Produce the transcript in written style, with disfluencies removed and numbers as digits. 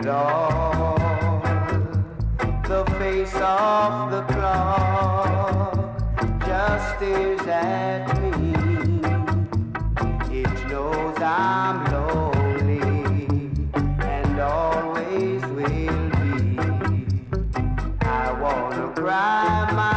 Lord, the face of the clock just stares at me. It knows I'm lonely and always will be. I wanna cry my